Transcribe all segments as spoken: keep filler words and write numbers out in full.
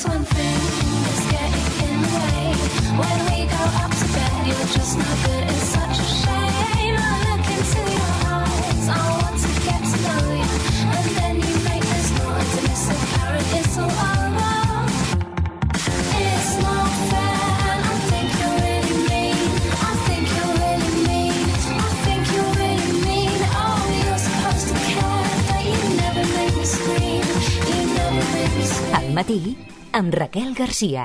this one thing is getting in the way. When we go up to bed, you're just no good. It's such a shame. I look into your eyes. I want to get to know you, and then you make this noise, and it's apparent it's all over. It's not fair, and I think you're really mean. I think you're really mean. I think you're really mean. Oh, you're supposed to care, but you never make me scream. You never make me scream. Al matí, amb Raquel Garcia.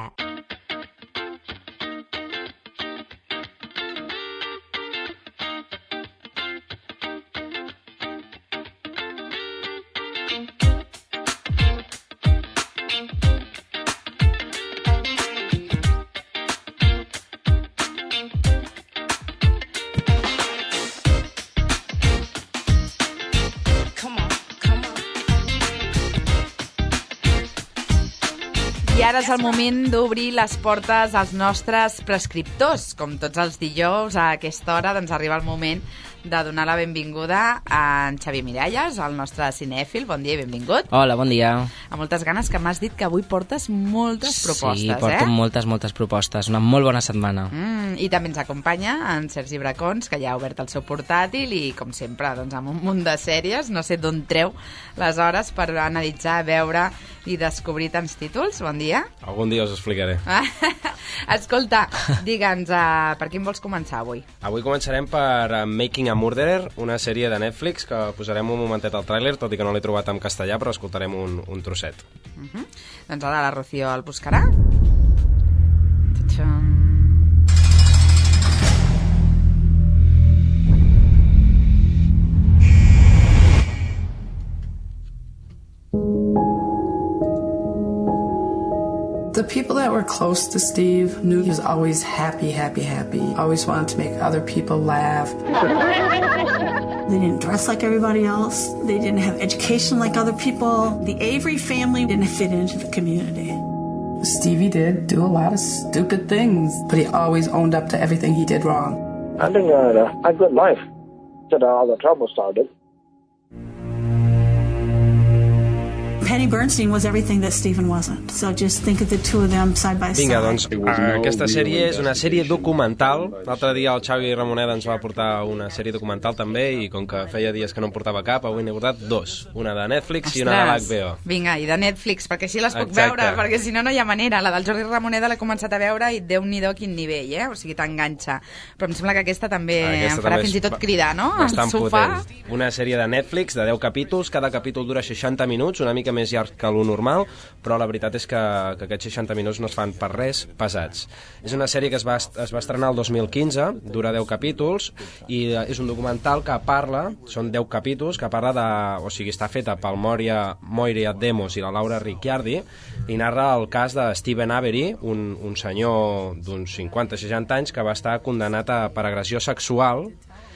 I ara és el moment d'obrir les portes als nostres prescriptors. Com tots els dijous, a aquesta hora doncs, arriba el moment de donar la benvinguda a en Xavi Miralles, el nostre cinèfil. Bon dia i benvingut. Hola, bon dia. Amb moltes ganes, que m'has dit que avui portes moltes propostes, sí, porto eh? moltes, moltes propostes. Una molt bona setmana. Mm, I també ens acompanya en Sergi Bracons, que ja ha obert el seu portàtil i, com sempre, doncs, amb un munt de sèries. No sé d'on treu les hores per analitzar, veure i descobrir tants títols. Bon dia. Algun dia us explicaré. Escolta, digue'ns, uh, per quin vols començar avui? Avui començarem per uh, Making a Murderer, una sèrie de Netflix que posarem un momentet al tràiler, tot i que no l'he trobat en castellà, però escoltarem un, un trosset. Uh -huh. Doncs ara la Rocío el buscarà. Ta-txam. The people that were close to Steve knew he was always happy, happy, happy. Always wanted to make other people laugh. They didn't dress like everybody else. They didn't have education like other people. The Avery family didn't fit into the community. Stevie did do a lot of stupid things, but he always owned up to everything he did wrong. I think I had a, a good life till all the trouble started. Penny Bernstein was everything that Stephen wasn't. So just think of the two of them side by side. Vinga, doncs, aquesta sèrie és una sèrie documental. L'altre dia el Xavi Ramoneda ens va portar una sèrie documental també, i com que feia dies que no en portava cap, avui n'he portat dos. Una de Netflix Ostres. I una de l'H B O. Vinga, i de Netflix, perquè així les puc Exacte. veure, perquè si no, no hi ha manera. La del Jordi Ramoneda l'he començat a veure i Déu-n'hi-do quin nivell, eh? O sigui, t'enganxa. Però em sembla que aquesta també aquesta em farà fins i tot cridar, no? Bastant al sofà. Potent. Una sèrie de Netflix de deu capítols, cada capítol dura seixanta minuts, una mica més llarg que l'un normal, però la veritat és que, que aquests seixanta minuts no es fan per res pesats. És una sèrie que es va, es va estrenar el dos mil quinze, dura deu capítols, i és un documental que parla, són deu capítols, que parla de... O sigui, està feta pel Moria, Moira Demos i la Laura Ricciardi, i narra el cas de Stephen Avery, un, un senyor d'uns cinquanta seixanta anys que va estar condemnat a, per agressió sexual,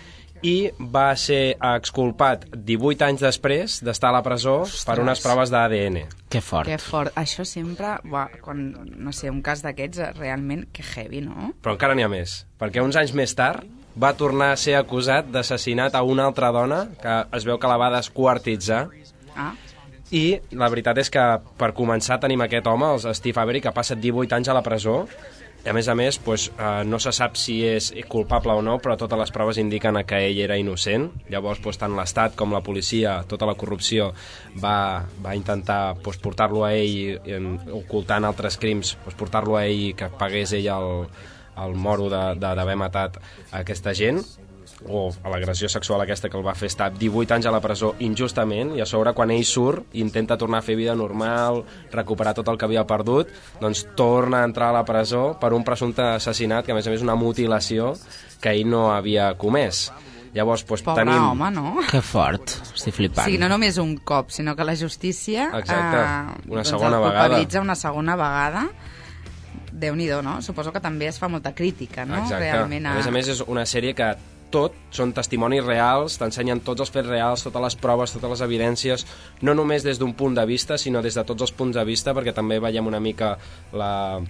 i va ser exculpat divuit anys després d'estar a la presó Ostres. per unes proves d'A D N. Que fort. Que fort. Això sempre, buah, quan, no sé, un cas d'aquests, realment, que heavy, no? Però encara n'hi ha més, perquè uns anys més tard va tornar a ser acusat d'assassinat a una altra dona que es veu que la va desquartitzar. Ah. I la veritat és que, per començar, tenim aquest home, el Steve Avery, que ha passat divuit anys a la presó. I a més a més, pues, eh, no se sap si és culpable o no, però totes les proves indiquen que ell era innocent. Llavors, pues, tant l'Estat com la policia, tota la corrupció, va, va intentar pues, portar-lo a ell, en, ocultant altres crims, pues, portar-lo a ell, que pagués ell el, el moro d'haver matat aquesta gent, o a l'agressió sexual aquesta que el va fer estar divuit anys a la presó injustament, i a sobre quan ell surt i intenta tornar a fer vida normal, recuperar tot el que havia perdut, doncs torna a entrar a la presó per un presumpte assassinat, que a més a més una mutilació que ell no havia comès. Llavors, doncs, Pobre tenim... home, no? Que fort, estic flipant. Sí, no només un cop, sinó que la justícia Exacte, eh, una doncs segona el vegada. culpabilitza una segona vegada. Déu-n'hi-do, no? Suposo que també es fa molta crítica, no? Exacte. Realment a... a més a més és una sèrie que tot són testimonis reals, t'ensenyen tots els fets reals, totes les proves, totes les evidències, no només des d'un punt de vista, sinó des de tots els punts de vista, perquè també veiem una mica la,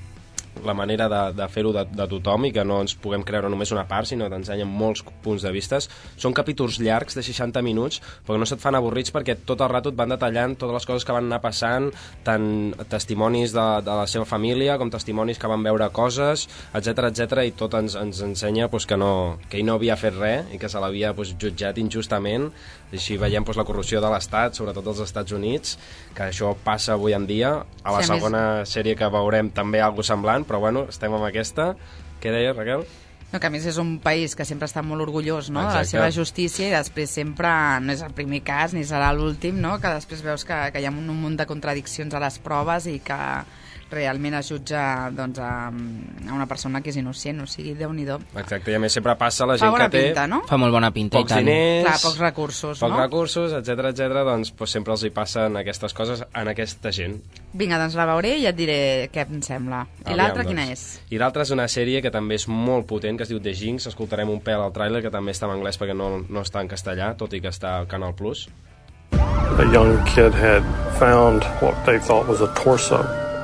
la manera de, de fer-ho de, de tothom i que no ens puguem creure només una part, sinó que t'ensenyen molts punts de vista. Són capítols llargs de seixanta minuts, però no se't fan avorrits perquè tot el rato et van detallant totes les coses que van anar passant, tant testimonis de, de la seva família com testimonis que van veure coses, etcètera etcètera, i tot ens, ens ensenya pues, que, no, que ell no havia fet res i que se l'havia pues, jutjat injustament. Així veiem pues, la corrupció de l'Estat, sobretot als Estats Units, que això passa avui en dia. A la sí, segona més... sèrie que veurem també alguna semblant, però bueno, estem amb aquesta. Què deies, Raquel? No, que a més és un país que sempre està molt orgullós, no?, de la Exacte. seva justícia, i després sempre no és el primer cas ni serà l'últim, no?, que després veus que, que hi ha un, un munt de contradiccions a les proves i que realment es jutja doncs, a, a una persona que és innocent, o sigui, Déu-n'hi-do. Exacte, i a més sempre passa la gent Fa bona que té pinta, no? Fa molt bona pinta, pocs i tant. diners, Clar, pocs recursos, pocs no? recursos, etcètera etcètera, doncs pues, sempre els hi passen aquestes coses en aquesta gent. Vinga, doncs la veuré i ja et diré què em sembla. I l'altra quina és? I l'altra és una sèrie que també és molt potent, que es diu The Jinx. Escoltarem un pèl al tràiler, que també està en anglès perquè no, no està en castellà, tot i que està al Canal Plus. A young kid had found what they thought was a torso.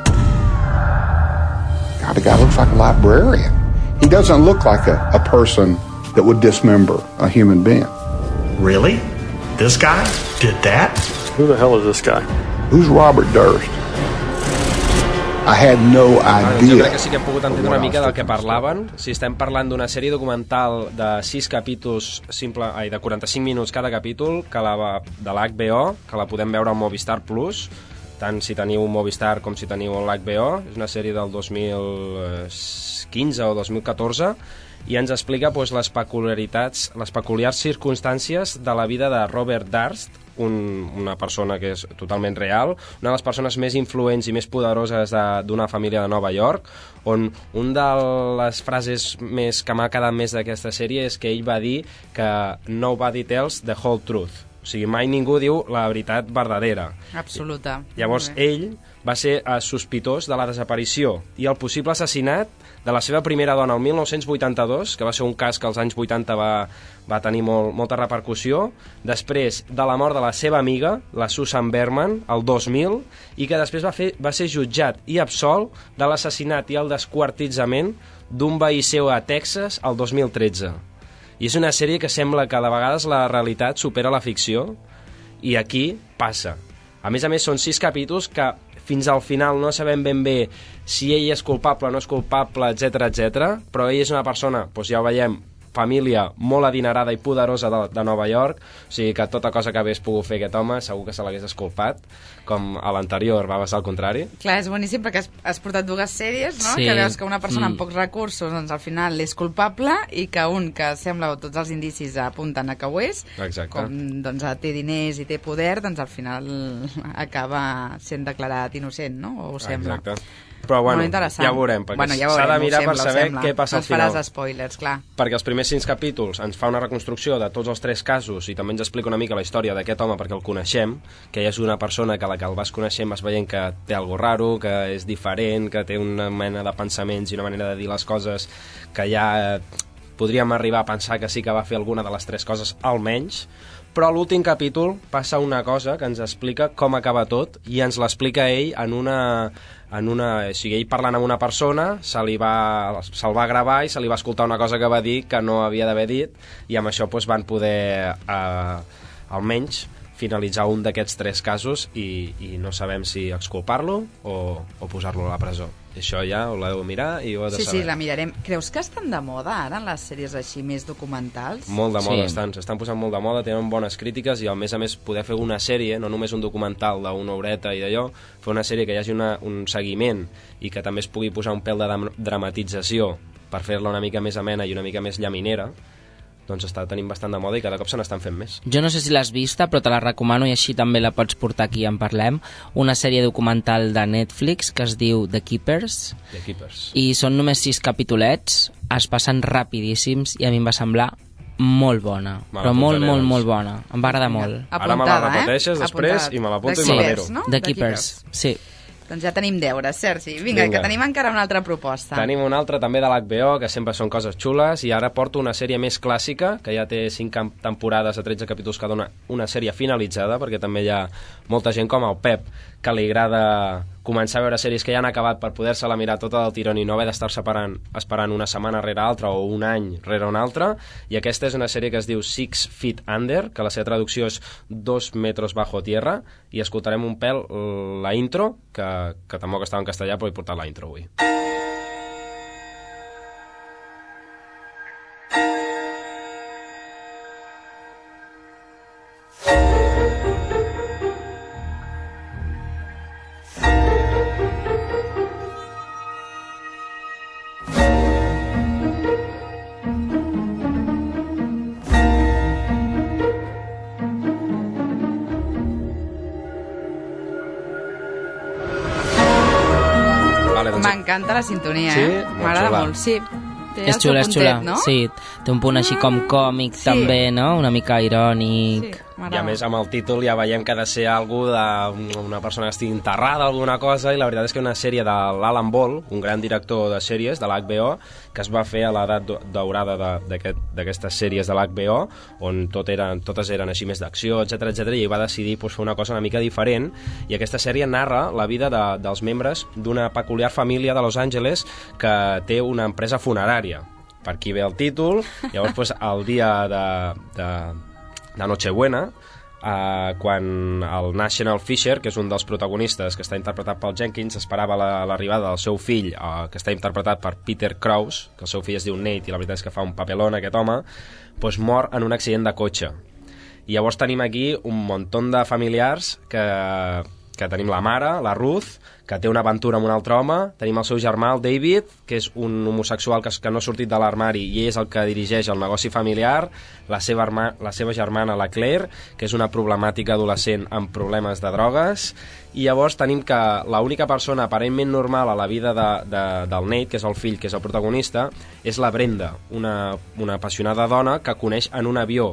God, the guy looks like a librarian. He doesn't look like a, a person that would dismember a human being. Really? This guy did that? Who the hell is this guy? Who's Robert Durst? I had no idea. Jo crec que sí que hem pogut entendre una mica del que parlaven. Si estem parlant d'una sèrie documental de sis capítols, simple, ai, de quaranta-cinc minuts cada capítol, que la, de l'H B O, que la podem veure al Movistar Plus, tant si teniu un Movistar com si teniu l'H B O. És una sèrie del dos mil quinze o dos mil catorze, i ens explica pues, les peculiaritats, les peculiars circumstàncies de la vida de Robert Durst, un, una persona que és totalment real, una de les persones més influents i més poderoses d'una família de Nova York, on una de les frases més que m'ha quedat més d'aquesta sèrie és que ell va dir que nobody tells the whole truth. O sigui, mai ningú diu la veritat verdadera. Absoluta. Llavors, ell va ser eh, sospitós de la desaparició i el possible assassinat de la seva primera dona el mil nou-cents vuitanta-dos, que va ser un cas que als anys vuitanta va, va tenir molt, molta repercussió, després de la mort de la seva amiga, la Susan Berman, el dos mil, i que després va, fer, va ser jutjat i absolt de l'assassinat i el desquartitzament d'un veí seu a Texas el dos mil tretze. I és una sèrie que sembla que de vegades la realitat supera la ficció, i aquí passa. A més a més, són sis capítols que fins al final no sabem ben bé si ell és culpable o no és culpable, etcètera etcètera, però ell és una persona, doncs ja ho veiem, família molt adinerada i poderosa de, de Nova York, o sigui que tota cosa que hagués pogut fer aquest home segur que se l'hagués escolpat, com a l'anterior va passar al contrari. Clar, és boníssim perquè has, has portat dues sèries, no? Sí. Que veus que una persona Mm. amb pocs recursos doncs al final és culpable, i que un que sembla o tots els indicis apunten a que ho és, Exacte. com doncs, té diners i té poder, doncs al final acaba sent declarat innocent, no? O ho sembla. Exacte. Però bueno, ja ho veurem, perquè bueno, ja s'ha de veurem, mirar sembla, per saber sembla. què passa no al final. No faràs spoilers, clar. Perquè els primers cinc capítols ens fa una reconstrucció de tots els tres casos i també ens explica una mica la història d'aquest home perquè el coneixem, que ell és una persona que a la que el vas coneixent vas veient que té algo raro, que és diferent, que té una mena de pensaments i una manera de dir les coses que ja eh, podríem arribar a pensar que sí que va fer alguna de les tres coses, almenys. Però a l'últim capítol passa una cosa que ens explica com acaba tot i ens l'explica ell en una... En una, o sigui, ell parlant amb una persona se li va, se'l va gravar i se li va escoltar una cosa que va dir que no havia d'haver dit, i amb això doncs, van poder eh, almenys finalitzar un d'aquests tres casos i, i no sabem si exculpar-lo o, o posar-lo a la presó. I això ja ho l'heu de mirar i ho heu de Sí, saber. sí, la mirarem. Creus que estan de moda ara en les sèries així més documentals? Molt de moda Sí. estan, s'estan posant molt de moda, tenen bones crítiques i a més a més poder fer una sèrie, no només un documental d'una horeta i d'allò, fer una sèrie que hi hagi una, un seguiment i que també es pugui posar un pèl de dram- dramatització per fer-la una mica més amena i una mica més llaminera, doncs està tenint bastant de moda i cada cop se n'estan fent més. Jo no sé si l'has vista, però te la recomano i així també la pots portar aquí i en parlem. Una sèrie documental de Netflix que es diu The Keepers, The Keepers. i són només sis capitolets, es passen rapidíssims i a mi em va semblar molt bona, Me però molt, l'apuntaré, molt, doncs. molt bona. Em va agradar molt. Ara me la repeteixes després i me l'apunto i me la miro. No? The Keepers, sí. Doncs ja tenim deures, Sergi. Vinga, Vinga. que tenim encara una altra proposta. Tenim una altra també de l'H B O, que sempre són coses xules, i ara porto una sèrie més clàssica, que ja té cinc cam- temporades a tretze capítols cada una, una sèrie finalitzada, perquè també hi ha molta gent com el Pep, que li agrada començar a veure sèries que ja han acabat per poder-se-la mirar tota del tirón i no haver d'estar separant, esperant una setmana rere altra o un any rere una altra, i aquesta és una sèrie que es diu Six Feet Under, que la seva traducció és Dos metros bajo tierra, i escoltarem un pèl la intro, que, que tampoc estava en castellà, però he portat la intro avui. M'encanta la sintonia, sí? eh? M'agrada molt, sí. Té és xula, és xula, no? sí. Té un punt així com còmic, sí. també, no? Una mica irònic. Sí, I a més amb el títol ja veiem que ha de ser algú d'una persona que estigui enterrada, alguna cosa, i la veritat és que una sèrie de l'Alan Ball, un gran director de sèries de l'H B O, que es va fer a l'edat daurada d'aquestes sèries de l'H B O, on tot eren, totes eren així més d'acció, etcètera, etcètera, i va decidir pues, fer una cosa una mica diferent, i aquesta sèrie narra la vida de, dels membres d'una peculiar família de Los Angeles que té una empresa funerària. Per aquí ve el títol. Llavors, pues, el dia de, de, de Nochebuena, eh, quan el National Fisher, que és un dels protagonistes, que està interpretat pel Jenkins, esperava l'arribada del seu fill, eh, que està interpretat per Peter Krause, que el seu fill es diu Nate, i la veritat és que fa un papelón, aquest home, pues, mor en un accident de cotxe. I llavors tenim aquí un muntó de familiars que... que tenim la mare, la Ruth, que té una aventura amb un altre home, tenim el seu germà, el David, que és un homosexual que, que no ha sortit de l'armari i és el que dirigeix el negoci familiar, la seva, arma, la seva germana, la Claire, que és una problemàtica adolescent amb problemes de drogues, i llavors tenim que l'única persona aparentment normal a la vida de, de, del Nate, que és el fill, que és el protagonista, és la Brenda, una, una apassionada dona que coneix en un avió.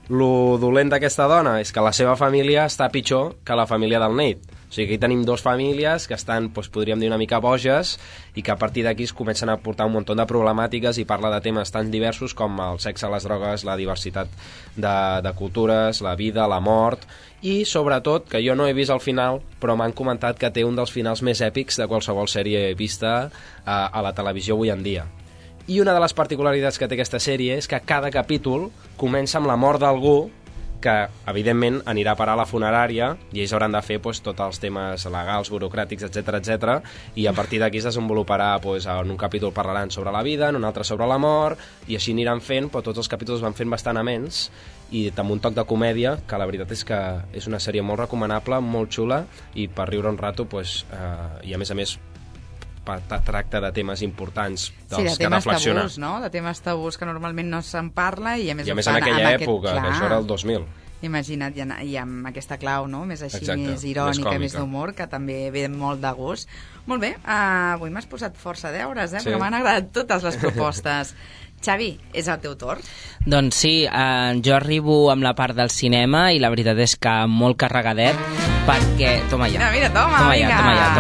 Lo dolent d'aquesta dona és que la seva família està pitjor que la família del Nate. O sigui que aquí tenim dues famílies que estan, doncs, podríem dir, una mica boges, i que a partir d'aquí es comencen a portar un munt de problemàtiques i parla de temes tan diversos com el sexe, les drogues, la diversitat de, de cultures, la vida, la mort, i sobretot, que jo no he vist el final, però m'han comentat que té un dels finals més èpics de qualsevol sèrie vista a, a la televisió avui en dia. I una de les particularitats que té aquesta sèrie és que cada capítol comença amb la mort d'algú que, evidentment, anirà a parar a la funerària i ells hauran de fer doncs, tots els temes legals, burocràtics, etcètera, etcètera, i a partir d'aquí es desenvoluparà, doncs, en un capítol parlaran sobre la vida, en un altre sobre la mort, i així aniran fent, però tots els capítols van fent bastant amens i amb un toc de comèdia, que la veritat és que és una sèrie molt recomanable, molt xula, i per riure un rato, doncs, eh, i a més a més tracta de temes importants dels sí, de que reflexiona. Tabús, no? De temes tabús que normalment no se'n parla i a més, I a més en aquella en època, aquest... que això era el dos mil. Imagina't, i, en, i amb aquesta clau, no? Més així, exacte, més irònica, més més d'humor, que també ve molt de gust. Molt bé, uh, avui m'has posat força deures, eh? Sí. Perquè m'han agradat totes les propostes. Xavi, és el teu torn? Doncs sí, eh, jo arribo amb la part del cinema i la veritat és que molt carregadet, perquè... Toma ja. Mira, mira, toma, toma vinga. Ja, toma ja,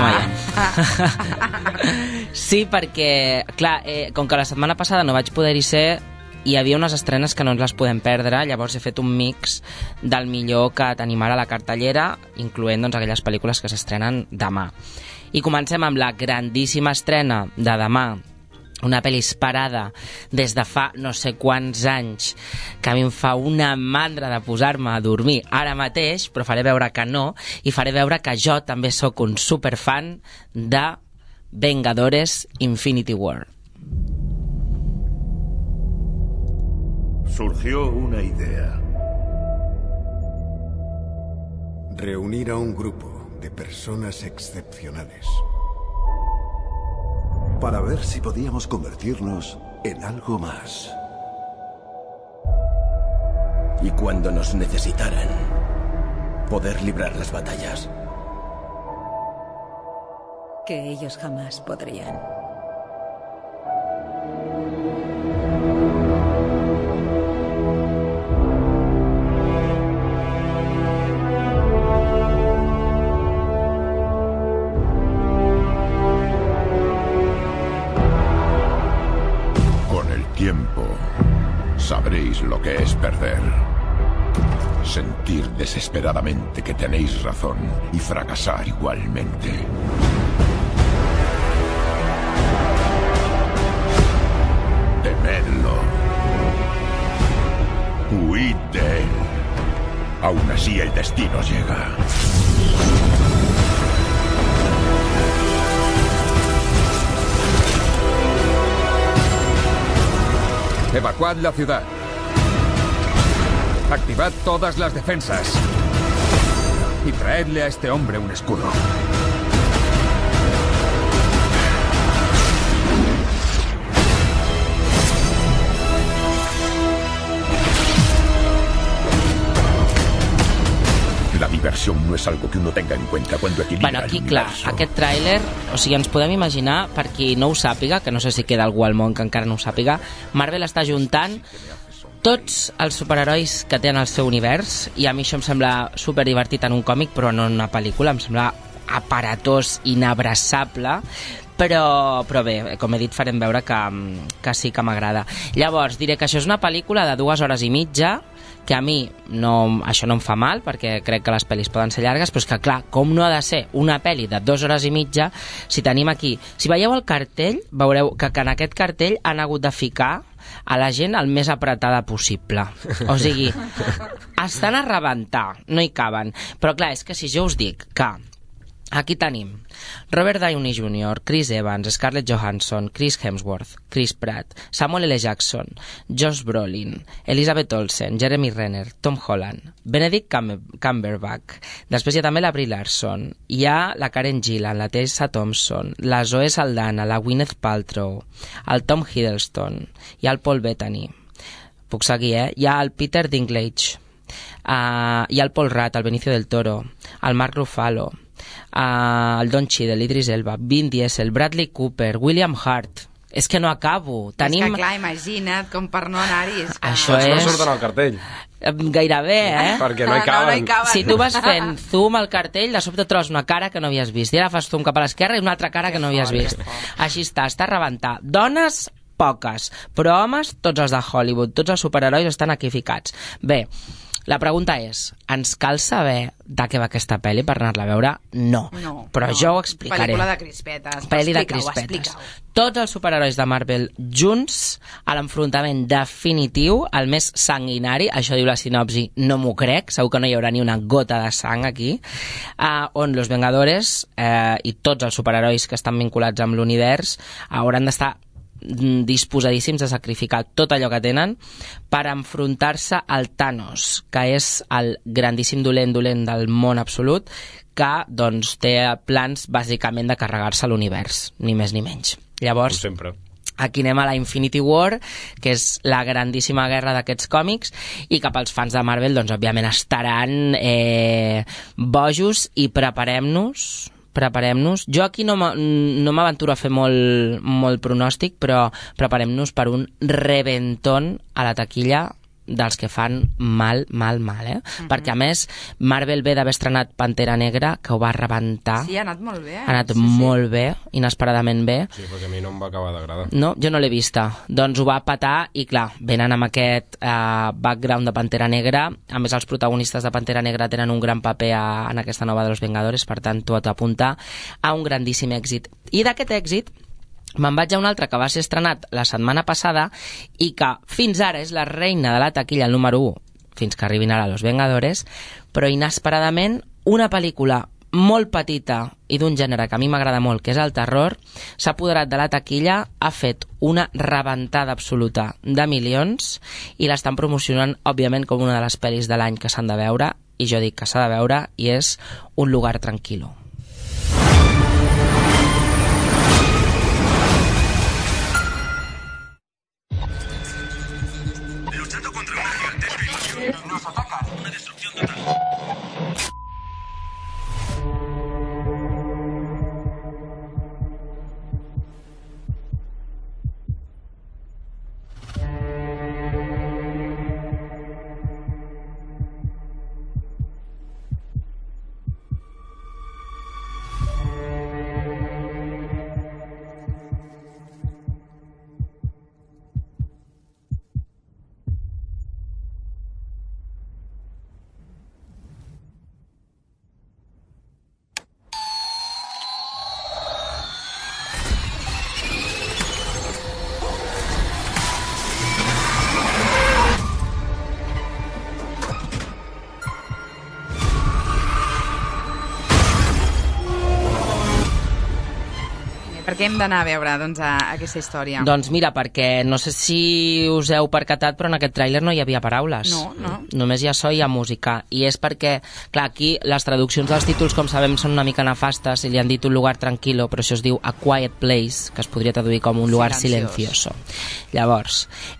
toma ja. Sí, perquè, clar, eh, com que la setmana passada no vaig poder-hi ser, hi havia unes estrenes que no ens les podem perdre, llavors he fet un mix del millor que tenim ara a la cartellera, incloent doncs, aquelles pel·lícules que s'estrenen demà. I comencem amb la grandíssima estrena de demà, una pel·li esperada des de fa no sé quants anys, que a mi em fa una mandra de posar-me a dormir ara mateix, però faré veure que no, i faré veure que jo també sóc un superfan de Vengadores Infinity War. Surgió una idea. Reunir a un grupo de personas excepcionales para ver si podíamos convertirnos en algo más. Y cuando nos necesitaran, poder librar las batallas. Que ellos jamás podrían. Tiempo, sabréis lo que es perder. Sentir desesperadamente que tenéis razón y fracasar igualmente. si el destino llega. Evacuad la ciudad. Activad todas las defensas. Y traedle a este hombre un escudo. La diversión no es algo que uno tenga en cuenta cuando equilibra Bueno, aquí, el clar, universo. aquest tràiler, o sigui, ens podem imaginar, per qui no ho sàpiga, que no sé si queda algú al món que encara no ho sàpiga, Marvel està juntant tots els superherois que tenen el seu univers, i a mi això em sembla superdivertit en un còmic, però no en una pel·lícula, em sembla aparatós, inabraçable, però, però bé, com he dit, farem veure que, que sí que m'agrada. Llavors, diré que això és una pel·lícula de dues hores i mitja, que a mi no, això no em fa mal, perquè crec que les pel·lis poden ser llargues, però és que, clar, com no ha de ser una pel·li de dues hores i mitja, si tenim aquí... Si veieu el cartell, veureu que, que en aquest cartell han hagut de ficar a la gent el més apretada possible. O sigui, estan a rebentar, no hi caben. Però, clar, és que si jo us dic que aquí tenim Robert Downey júnior, Chris Evans, Scarlett Johansson, Chris Hemsworth, Chris Pratt, Samuel L. Jackson, Josh Brolin, Elizabeth Olsen, Jeremy Renner, Tom Holland, Benedict Cumberbatch. Després hi ha també la Brie Larson, hi ha la Karen Gillan, la Tessa Thompson, la Zoe Saldana, la Gwyneth Paltrow, el Tom Hiddleston, hi ha el Paul Bettany. Puc seguir, eh? Hi ha el Peter Dinklage, uh, hi ha el Paul Rudd, el Benicio del Toro, el Mark Ruffalo, Uh, el Don Cheadle, Idris Elba, Vin Diesel, Bradley Cooper, William Hurt. És que no acabo. Tenim... És que clar, imagina't com per no anar-hi. És que... Això és... és... No surten al cartell. Gairebé, eh? Perquè no hi caben. No, no hi caben. Si tu vas fent zoom al cartell, de sobte trobes una cara que no havies vist. I ara fas zoom cap a l'esquerra i una altra cara que no havies vist. Així està, està a rebentar. Dones, poques. Però homes, tots els de Hollywood. Tots els superherois estan aquí ficats. Bé, la pregunta és, ens cal saber de què va aquesta pel·li per anar-la a veure? No. no Però no. jo ho explicaré. Pel·lícula de crispetes. Pel·li de Explica-ho, crispetes. explica-ho. Tots els superherois de Marvel junts a l'enfrontament definitiu, el més sanguinari, això diu la sinopsi, no m'ho crec, segur que no hi haurà ni una gota de sang aquí, uh, on los Vengadores uh, i tots els superherois que estan vinculats amb l'univers hauran d'estar disposadíssims a sacrificar tot allò que tenen per enfrontar-se al Thanos, que és el grandíssim dolent dolent del món absolut, que doncs té plans bàsicament de carregar-se l'univers, ni més ni menys. Llavors, com sempre, aquí anem a la Infinity War, que és la grandíssima guerra d'aquests còmics, i que pels fans de Marvel, doncs, òbviament, estaran eh, bojos, i preparem-nos preparem-nos. Jo aquí no m'aventuro a fer molt, molt pronòstic, però preparem-nos per un reventón a la taquilla dels que fan mal, mal, mal, eh? Uh-huh. Perquè, a més, Marvel ve d'haver estrenat Pantera Negra, que ho va rebentar. Sí, ha anat molt bé. Eh? Ha anat sí, molt sí. bé, inesperadament bé. Sí, perquè a mi no em va acabar d'agradar. No, jo no l'he vista. Doncs ho va petar i, clar, venen amb aquest uh, background de Pantera Negra. A més, els protagonistes de Pantera Negra tenen un gran paper a, en aquesta nova de Los Vengadores, per tant, tot apunta a un grandíssim èxit. I d'aquest èxit me'n vaig a un altre que va ser estrenat la setmana passada i que fins ara és la reina de la taquilla, el número u, fins que arribin ara Los Vengadores, però inesperadament una pel·lícula molt petita i d'un gènere que a mi m'agrada molt, que és el terror, s'ha apoderat de la taquilla, ha fet una rebentada absoluta de milions i l'estan promocionant, òbviament, com una de les pel·lis de l'any que s'han de veure, i jo dic que s'ha de veure, i és Un lugar tranquilo. Nos atacan. Una destrucción total. Per què hem d'anar a veure doncs, a, a aquesta història? Doncs mira, perquè no sé si us heu percatat, però en aquest tràiler no hi havia paraules. No, no. Només hi ha so i hi ha música. I és perquè, clar, aquí les traduccions dels títols, com sabem, són una mica nefastes i li han dit un lugar tranquilo, però això es diu A Quiet Place, que es podria traduir com un lugar silencioso. Llavors,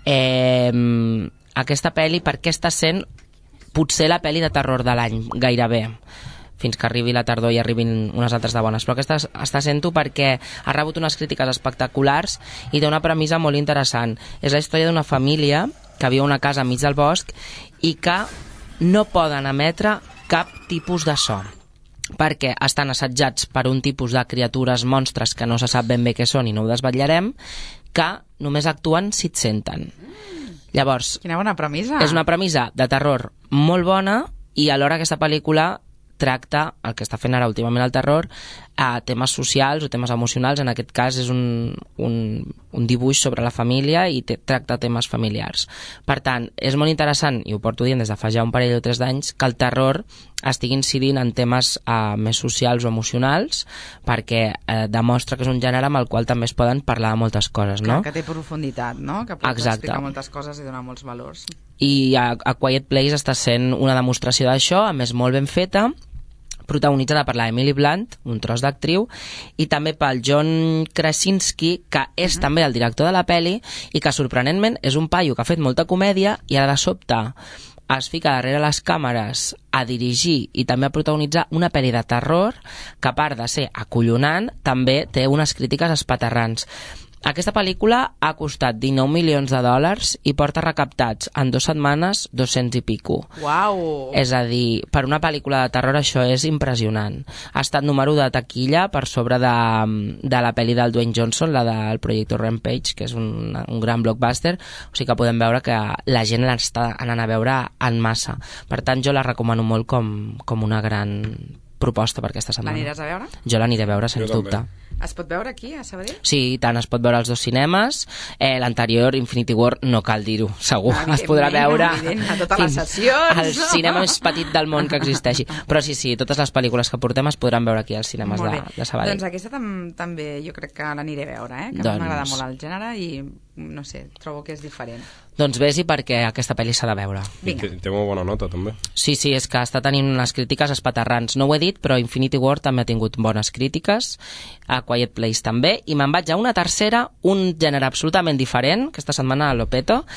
eh, aquesta pel·li, per què està sent potser la pel·li de terror de l'any, gairebé? Fins que arribi la tardor i arribin unes altres de bones, però aquesta està sent-ho perquè ha rebut unes crítiques espectaculars i té una premissa molt interessant. És la història d'una família que viu a una casa enmig del bosc i que no poden emetre cap tipus de so, perquè estan assetjats per un tipus de criatures monstres que no se sap ben bé què són i no ho desvetllarem, que només actuen si et senten. Llavors, quina bona premissa. És una premissa de terror molt bona i alhora aquesta pel·lícula tracta, el que està fent ara últimament el terror, a temes socials o temes emocionals. En aquest cas és un, un, un dibuix sobre la família i te, tracta temes familiars. Per tant, és molt interessant, i ho porto dient des de fa ja un parell o tres d'anys, que el terror estigui incidint en temes eh, més socials o emocionals, perquè eh, demostra que és un gènere amb el qual també es poden parlar de moltes coses, no? Clar, que té profunditat, no? Que pot Exacte. explicar moltes coses i donar molts valors. I a, a Quiet Place està sent una demostració d'això, a més molt ben feta, protagonitzada per la Emily Blunt, un tros d'actriu, i també pel John Krasinski, que és uh-huh. també el director de la peli, i que sorprenentment és un paio que ha fet molta comèdia i ara de sobte es fica darrere les càmeres a dirigir i també a protagonitzar una pel·li de terror que, a part de ser acollonant, també té unes crítiques espaterrants. Aquesta pel·lícula ha costat dinou milions de dòlars i porta recaptats en dues setmanes dos-cents i pico. Uau! És a dir, per una pel·lícula de terror això és impressionant. Ha estat número de taquilla per sobre de, de la pel·li del Dwayne Johnson, la del Projector Rampage, que és un, un gran blockbuster, o sigui que podem veure que la gent l'està anant a veure en massa. Per tant, jo la recomano molt com, com una gran proposta per aquesta setmana. L'aniràs a veure? Jo l'aniré a veure, sens dubte. Es pot veure aquí, a Sabadell? Sí, i tant, es pot veure als dos cinemes. Eh, L'anterior, Infinity War, no cal dir-ho, segur. Evident, es podrà veure a totes les sessions. El cinema més petit del món que existeixi. Però sí, sí, totes les pel·lícules que portem es podran veure aquí als cinemes de, de Sabadell. Doncs aquesta tam també jo crec que l'aniré a veure, eh? que doncs... m'agrada molt el gènere i, no sé, trobo que és diferent. Doncs vés-hi perquè aquesta pel·li s'ha de veure. Vinga. Té molt bona nota, també. Sí, sí, és que està tenint unes crítiques espaterrants. No ho he dit, però Infinity War també ha tingut bones crítiques, a Quiet Place també, i me'n vaig a una tercera, un gènere absolutament diferent, aquesta setmana a Lopeto,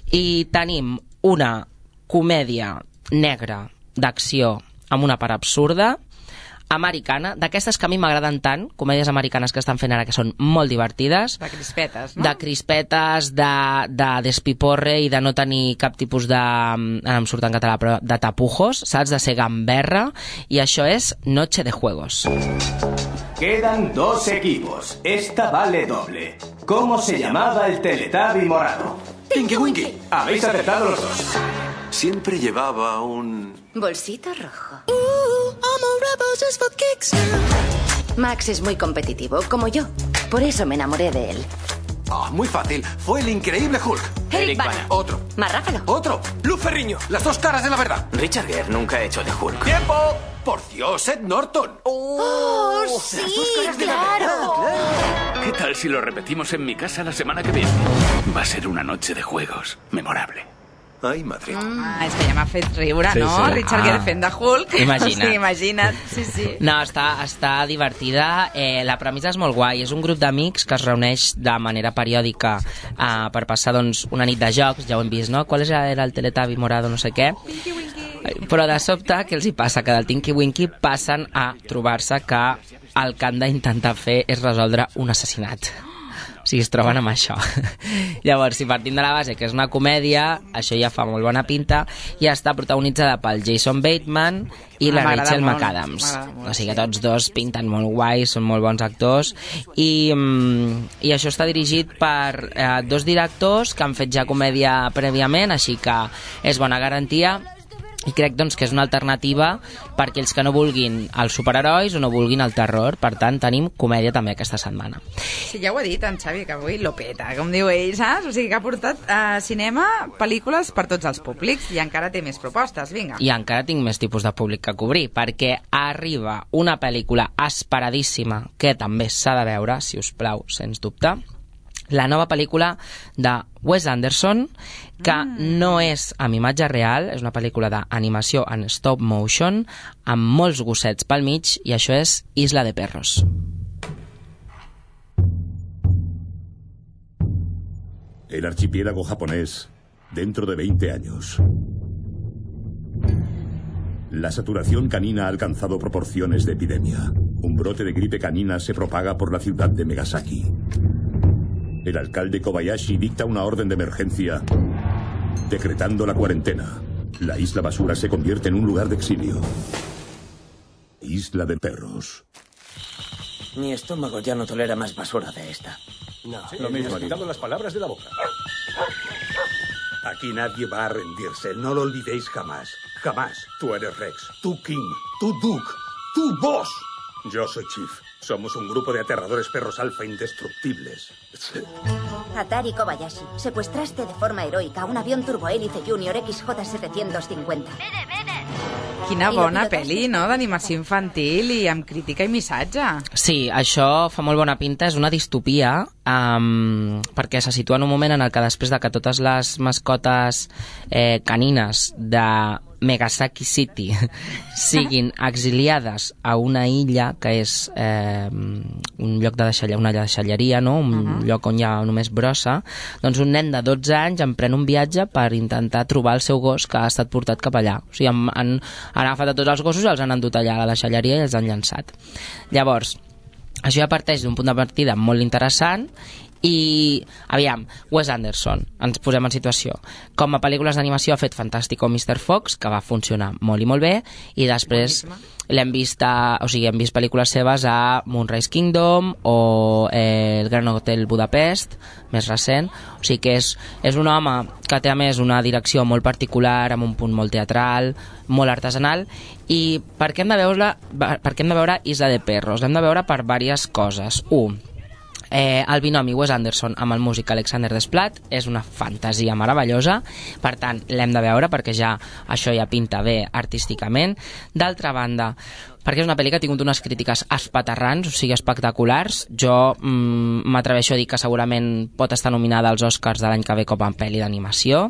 i tenim una comèdia negra d'acció amb una part absurda, americana, d'aquestes que a mi m'agraden tant, comèdies americanes que estan fent ara que són molt divertides. De crispetes, no? De crispetes, de, de despiporre i de no tenir cap tipus de, ara em surt en català, però de tapujos, saps? De ser gamberra, i això és Noche de Juegos. Quedan dos equipos. Esta vale doble. ¿Cómo se llamaba el Teletubby morado? Tinky Winky. Habéis acertado los dos. Siempre llevaba un... bolsito rojo. Ooh, I'm a rebel just for kicks now. Max es muy competitivo, como yo. Por eso me enamoré de él. Ah, muy fácil. Fue el increíble Hulk. Eric Bana. Otro. Marráfalo. Otro. Luz Ferriño. Las dos caras de la verdad. Richard Gere nunca ha hecho de Hulk. ¡Tiempo! ¡Por Dios, Ed Norton! Oh, sí, claro. ¿Qué tal si lo repetimos en mi casa la semana que viene? Va a ser una noche de juegos memorable. Ai, madre. Ah, és que ja m'ha fet riure, Sí, no? sí. Richard Ah. Gere fent de Hulk. Imagina't. O sigui, imagina't. Sí, sí. No, està, està divertida. Eh, la premissa és molt guai. És un grup d'amics que es reuneix de manera periòdica eh, per passar doncs, una nit de jocs. Ja ho hem vist, no? Qual era el Teletubby morado, no sé què. Però de sobte, què els hi passa? Que del Tinky Winky passen a trobar-se que el que han d'intentar fer és resoldre un assassinat. O sigui, es troben amb això. Llavors, si partim de la base que és una comèdia, això ja fa molt bona pinta, i està protagonitzada pel Jason Bateman i la M'agrada Rachel molt, McAdams. m'agrada molt, O sigui que tots dos pinten molt guai, són molt bons actors, i, mm, i això està dirigit per eh, dos directors que han fet ja comèdia prèviament, així que és bona garantia. i crec doncs, que és una alternativa per aquells que no vulguin els superherois o no vulguin el terror. Per tant, tenim comèdia també aquesta setmana. Sí, ja ho ha dit en Xavi, que avui lo peta, com diu ell, saps? O sigui, que ha portat a uh, cinema pel·lícules per tots els públics i encara té més propostes, vinga. I encara tinc més tipus de públic que cobrir, perquè arriba una pel·lícula esperadíssima que també s'ha de veure, si us plau, sens dubte, la nova pel·lícula de Wes Anderson, que mm. no és amb imatge real, és una pel·lícula d'animació en stop motion, amb molts gossets pel mig, i això és Isla de Perros. El archipiélago japonés, dentro de veinte años. La saturación canina ha alcanzado proporciones de epidemia. Un brote de gripe canina se propaga por la ciudad de Megasaki. El alcalde Kobayashi dicta una orden de emergencia, decretando la cuarentena. La isla basura se convierte en un lugar de exilio. Isla de Perros. Mi estómago ya no tolera más basura de esta. No, sí, lo mismo. Has quitado las palabras de la boca. Aquí nadie va a rendirse, no lo olvidéis jamás. Jamás. Tú eres Rex, tú King, tú Duke, tú Boss. Yo soy Chief. Somos un grupo de aterradores perros alfa indestructibles. Atari Kobayashi, secuestraste de forma heroica un avión turbohélice Junior X J setecientos cincuenta. Quina bona pel·li, no?, d'animació infantil i amb crítica i missatge. Sí, això fa molt bona pinta, és una distopia, um, perquè se situa en un moment en el que després de que totes les mascotes eh, canines de Megasaki City siguin exiliades a una illa que és eh, un lloc de deixalleria, una deixalleria, no? Un uh-huh. lloc on hi ha només brossa, doncs un nen de dotze anys emprèn un viatge per intentar trobar el seu gos que ha estat portat cap allà. O sigui, han, han, han agafat a tots els gossos i els han endut allà a la deixalleria i els han llançat. Llavors, això ja parteix d'un punt de partida molt interessant. I, aviam, Wes Anderson, ens posem en situació. Com a pel·lícules d'animació ha fet Fantàstico mister Fox, que va funcionar molt i molt bé, i després l'hem vist a, o sigui, hem vist pel·lícules seves a Moonrise Kingdom o eh, el Gran Hotel Budapest, més recent. O sigui que és, és un home que té a més una direcció molt particular, amb un punt molt teatral, molt artesanal. I per què hem de veure, per què hem de veure Isla de Perros? L'hem de veure per diverses coses. Un, Eh, el binomi Wes Anderson amb el músic Alexander Desplat és una fantasia meravellosa, per tant l'hem de veure perquè ja això ja pinta bé artísticament. D'altra banda, perquè és una pel·li que ha tingut unes crítiques espaterrants, o sigui, espectaculars. Jo mm, m'atreveixo a dir que segurament pot estar nominada als Oscars de l'any que ve com a pel·li d'animació.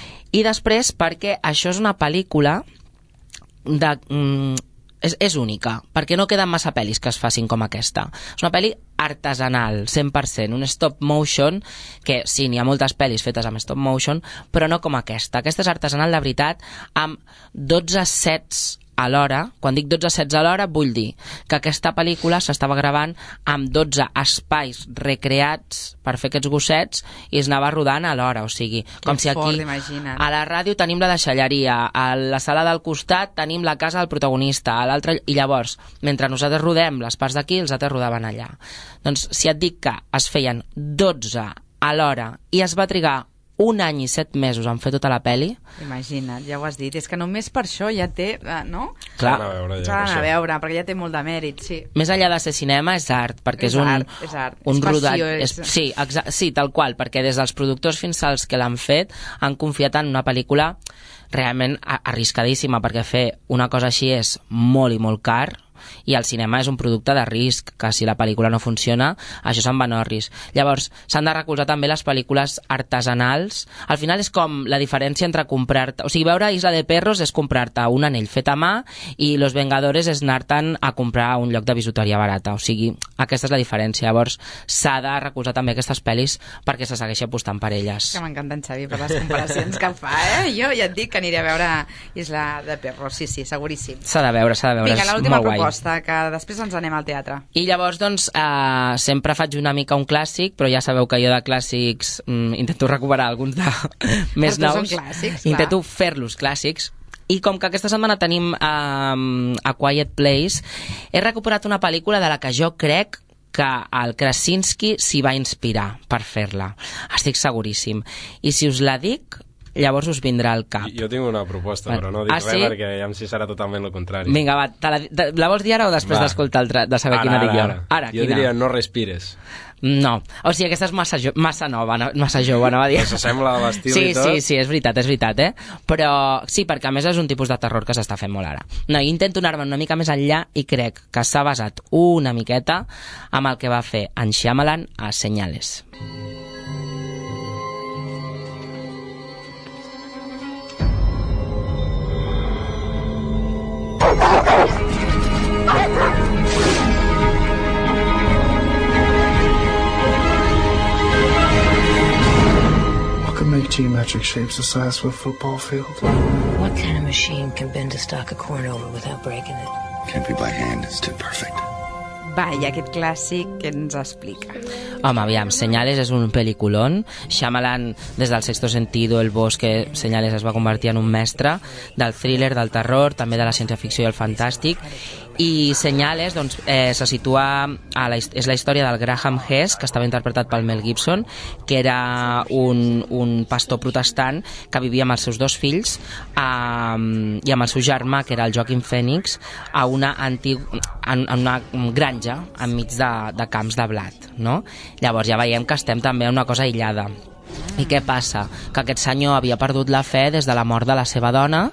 I després perquè això és una pel·lícula de... Mm, És, és única, perquè no queden massa pel·lis que es facin com aquesta. És una pel·li artesanal, cent per cent, un stop motion, que sí, n'hi ha moltes pel·lis fetes amb stop motion, però no com aquesta. Aquesta és artesanal de veritat, amb dotze sets a l'hora. Quan dic dotze sets a l'hora, vull dir que aquesta pel·lícula s'estava gravant amb dotze espais recreats per fer aquests gossets i es anava rodant a l'hora, o sigui, com si aquí a la ràdio tenim la deixalleria, a la sala del costat tenim la casa del protagonista, a l'altre, i llavors, mentre nosaltres rodem les parts d'aquí, els altres rodaven allà. Doncs si et dic que es feien dotze a l'hora i es va trigar un any i set mesos en fer tota la peli. Imagina't, ja ho has dit. És que només per això ja té, no? Clar. S'ha d'anar a veure, ja, S'ha d'anar a veure, perquè ja té molt de mèrit, sí. Més enllà de ser cinema, és art, perquè és, és un, art, és art. un és rodat... passió, és... És, sí, exa... sí, tal qual, perquè des dels productors fins als que l'han fet han confiat en una pel·lícula realment arriscadíssima, perquè fer una cosa així és molt i molt car, i el cinema és un producte de risc, que si la pel·lícula no funciona, això se'n va a risc. Llavors, s'han de recolzar també les pel·lícules artesanals. Al final és com la diferència entre comprar-te... O sigui, veure Isla de Perros és comprar-te un anell fet a mà i Los Vengadores és anar-te'n a comprar un lloc de bisuteria barata. O sigui, aquesta és la diferència. Llavors, s'ha de recolzar també aquestes pel·lis perquè se segueixi apostant per elles. Que m'encanta en Xavi per les comparacions que fa, eh? Jo ja et dic que aniré a veure Isla de Perros, sí, sí, seguríssim. S'ha de veure, s'ha de veure, Vinga, és l'última molt guai. proposta, que després ens anem al teatre. I llavors, doncs, eh, sempre faig una mica un clàssic, però ja sabeu que jo de clàssics mm, intento recuperar alguns de més Però nous. són clàssics, intento fer-los clàssics. I com que aquesta setmana tenim eh, A Quiet Place, he recuperat una pel·lícula de la que jo crec que el Krasinski s'hi va inspirar per fer-la. Estic seguríssim. I si us la dic, llavors us vindrà al cap. Jo tinc una proposta, però no dic ah, res sí? perquè ja em si serà totalment el contrari. Vinga, va, te la, te, la vols dir ara o després d'escoltar de saber ara, quina dic jo? Ara, ara. Jo quina? diria no respires. No, o sigui, aquesta és massa, jo, massa nova, no, massa jove, anava a dir. Però s'assembla a l'estil sí, i tot. Sí, sí, és veritat, és veritat, eh? Però sí, perquè a més és un tipus de terror que s'està fent molt ara. No, jo intento anar-me una mica més enllà i crec que s'ha basat una miqueta amb el que va fer en Shyamalan a Señales. Make geometric shapes the size of a football field. What kind of machine can bend a stalk of corn over without breaking it? Can't be by hand, it's too perfect. Va, i aquest clàssic que ens explica? Home, aviam, Señales és un peliculón. Shyamalan, des del Sexto Sentido, El Bosque, Señales es va convertir en un mestre del thriller, del terror, també de la ciència-ficció i el fantàstic. I Señales doncs, eh, se situa a la, és la història del Graham Hess, que estava interpretat pel Mel Gibson, que era un, un pastor protestant que vivia amb els seus dos fills eh, i amb el seu germà, que era el Joaquin Phoenix, a una, antig, en, en una granja enmig de, de camps de blat, no? Llavors ja veiem que estem també en una cosa aïllada. I què passa? Que aquest senyor havia perdut la fe des de la mort de la seva dona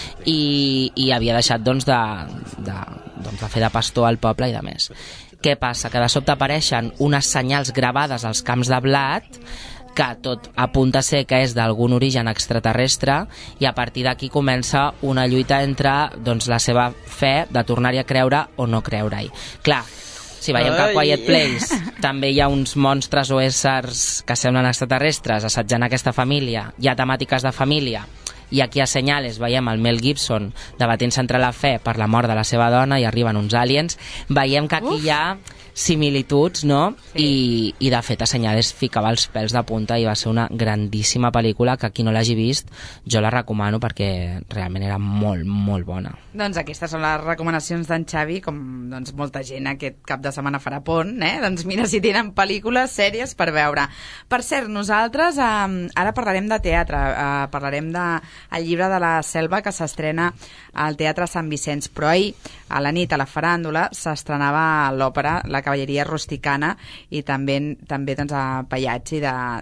i, i havia deixat doncs, de, de, doncs, de fer de pastor al poble i de més. Què passa? Que de sobte apareixen unes senyals gravades als camps de blat que tot apunta a ser que és d'algun origen extraterrestre i a partir d'aquí comença una lluita entre doncs, la seva fe de tornar-hi a creure o no creure-hi. Clar, si veiem que a Quiet Place també hi ha uns monstres o éssers que semblen extraterrestres assetjant aquesta família, hi ha temàtiques de família, i aquí a Señales veiem el Mel Gibson debatint-se entre la fe per la mort de la seva dona i arriben uns aliens, veiem que aquí Uf. hi ha similituds, no? Sí. I, i de fet a Señales ficava els pèls de punta i va ser una grandíssima pel·lícula que qui no l'hagi vist jo la recomano perquè realment era molt, molt bona. Doncs aquestes són les recomanacions d'en Xavi, com doncs, molta gent aquest cap de setmana farà pont, eh? Doncs mira si tenen pel·lícules, sèries per veure. Per cert, nosaltres eh, ara parlarem de teatre, eh, parlarem del de, llibre de la Selva que s'estrena al Teatre Sant Vicenç, però ahir a la nit a la faràndula s'estrenava l'òpera La cavalleria rusticana i també, també doncs, a Pagliacci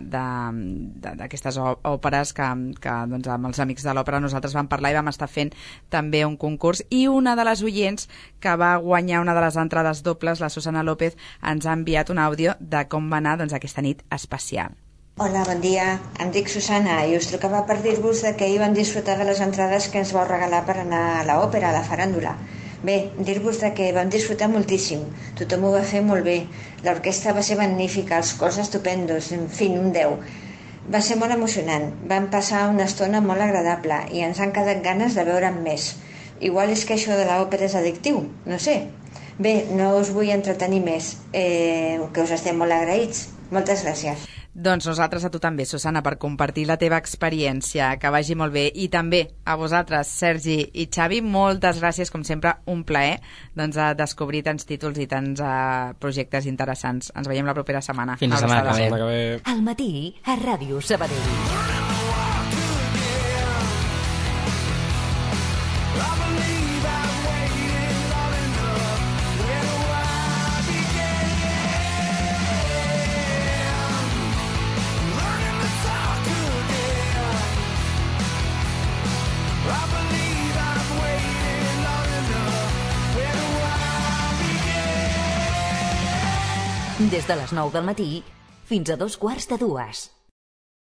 d'aquestes òperes que, que doncs, amb els amics de l'òpera nosaltres vam parlar i vam estar fent també un concurs i una de les oients que va guanyar una de les entrades dobles, la Susana López, ens ha enviat un àudio de com va anar doncs, aquesta nit especial. Hola, bon dia. Em dic Susana i us trucava per dir-vos que ahir vam disfrutar de les entrades que ens vau regalar per anar a l'òpera, a la faràndula. Bé, dir-vos que vam disfrutar moltíssim, tothom ho va fer molt bé, l'orquestra va ser magnífica, els cors estupendos, en fi, un deu. Va ser molt emocionant, vam passar una estona molt agradable i ens han quedat ganes de veure'n més. Igual és que això de l'òpera és addictiu, no sé. Bé, no us vull entretenir més, eh, que us estem molt agraïts. Moltes gràcies. Doncs nosaltres a tu també, Susana, per compartir la teva experiència, que vagi molt bé. I també a vosaltres, Sergi i Xavi, moltes gràcies, com sempre, un plaer doncs, a descobrir tants títols i tants uh, projectes interessants. Ens veiem la propera setmana. Fins la setmana que ve. Al matí, a Ràdio Sabadell. Des de les nou del matí fins a dos quarts de dues.